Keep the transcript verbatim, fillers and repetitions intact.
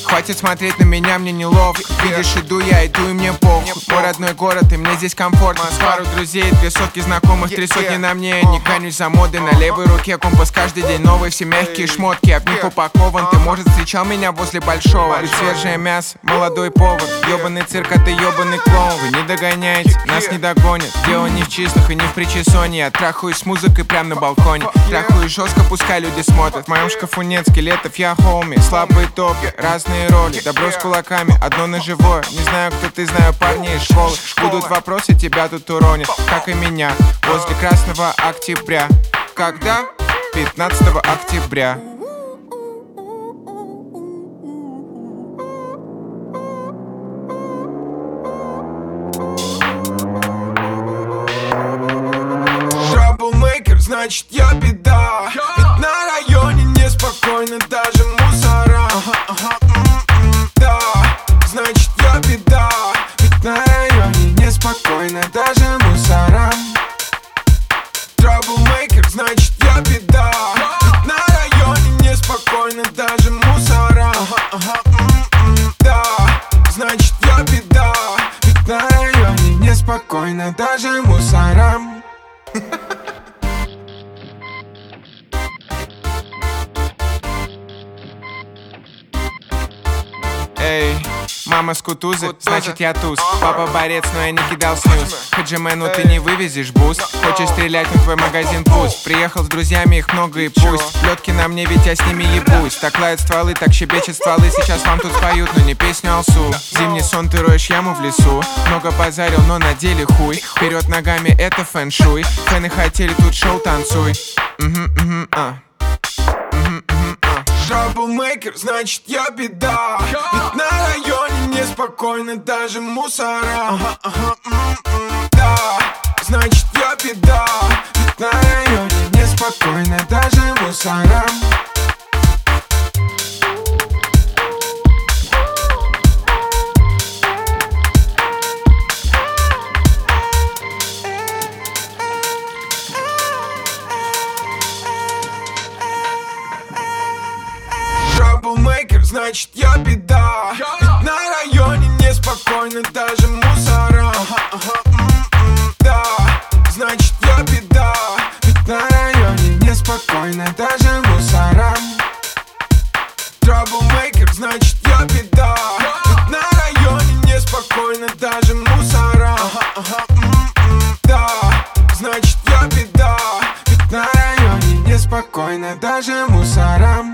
Хватит смотреть на меня, мне неловко. Видишь, иду я, иду и мне похуй. Мой родной город, и мне здесь комфортно. Пару друзей, две сотки знакомых, три сотни на мне. Не гонюсь за модой, на левой руке компас каждый день новый. Все мягкие шмотки, об них упакован. Ты, может, встречал меня возле большого. Ведь свежее мясо, молодой повар. Ёбаный цирк, а ты ёбаный клоун. Вы не догоняете, нас не догонят. Дело не в числах и не в причесоне. Я трахаюсь с музыкой прямо на балконе. Трахаюсь жестко, пускай люди смотрят. В моем шкафу нет скелетов, я хоуми. Слабые топы, разные роли. Добро с кулаками, одно ножевое. Не знаю, кто ты, знаю парни из школы. Будут вопросы, тебя тут уронят, как и меня. Возле Красного Октября. Когда? пятнадцатого октября. Траблмейкер, значит я беда. Ведь на районе неспокойно даже мусора. Да, значит я беда. Ведь на районе неспокойно даже мусора. Траблмейкер, значит я беда. Ведь на районе неспокойно даже мусора. Да, значит я беда. Ведь на районе неспокойно даже мусорам. Эй, мама с Кутузы, значит я туз. Папа борец, но я не кидал снюс. Хаджимену ты не вывезешь буст. Хочешь стрелять, но твой магазин пуст. Приехал с друзьями, их много и пусть. Лётки на мне, ведь я с ними ебусь. Так лают стволы, так щебечет стволы. Сейчас вам тут споют, но не песню Алсу. Зимний сон, ты роешь яму в лесу. Много базарил, но на деле хуй. Вперед ногами, это фэн-шуй. Фэны хотели тут шоу, танцуй. Угу, угу, а. Траблмейкер, значит я беда. Ведь на районе неспокойно даже мусора. Да, значит я беда. Ведь на районе неспокойно даже мусора. Траблмейкер, значит я беда. Ведь на районе неспокойно даже мусора. Да, значит я беда. Ведь на районе неспокойно даже мусора. Траблмейкер, значит я беда. Ведь на районе неспокойно даже мусора. Да, значит я беда. Ведь на районе неспокойно даже мусорам.